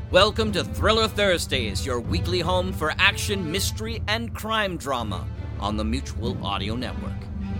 Welcome to Thriller Thursdays, your weekly home for action, mystery, and crime drama on the Mutual Audio Network.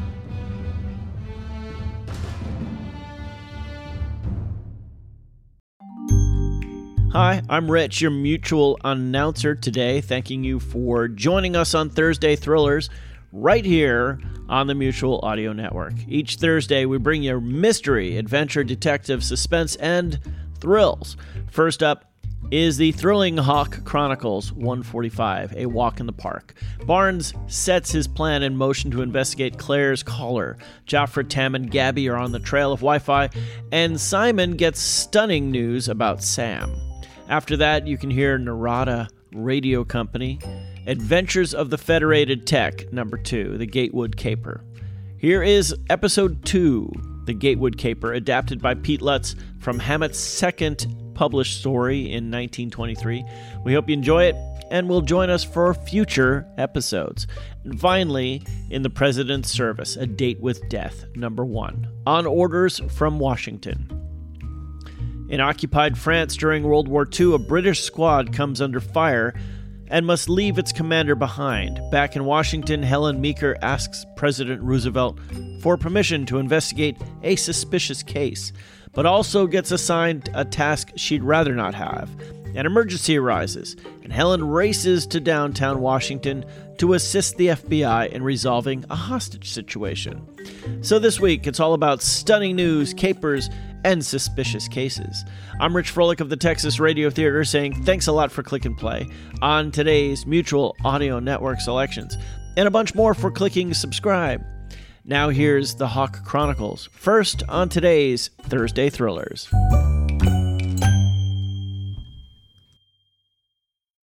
Hi, I'm Rich, your Mutual announcer today, thanking you for joining us on Thursday Thrillers right here on the Mutual Audio Network. Each Thursday, we bring you mystery, adventure, detective, suspense, and thrills. First up is the thrilling Hawk Chronicles 145, A Walk in the Park. Barnes sets his plan in motion to investigate Claire's caller. Joffre, Tam, and Gabby are on the trail of Wi-Fi, and Simon gets stunning news about Sam. After that, you can hear Narada Radio Company, Adventures of the Federated Tech, number 2, The Gatewood Caper. Here is episode 2, The Gatewood Caper, adapted by Pete Lutz from Hammett's second published story in 1923. We hope you enjoy it and will join us for future episodes. And finally, In the President's Service, A Date with Death, number 1, On Orders from Washington. In occupied France during World War II, a British squad comes under fire and must leave its commander behind. Back in Washington, Helen Meeker asks President Roosevelt for permission to investigate a suspicious case, but also gets assigned a task she'd rather not have. An emergency arises, and Helen races to downtown Washington to assist the FBI in resolving a hostage situation. So this week, it's all about stunning news, capers, and suspicious cases. I'm Rich Froelich of the Texas Radio Theater saying thanks a lot for click and play on today's Mutual Audio Network selections, and a bunch more for clicking subscribe. Now here's the Hawk Chronicles, first on today's Thursday Thrillers.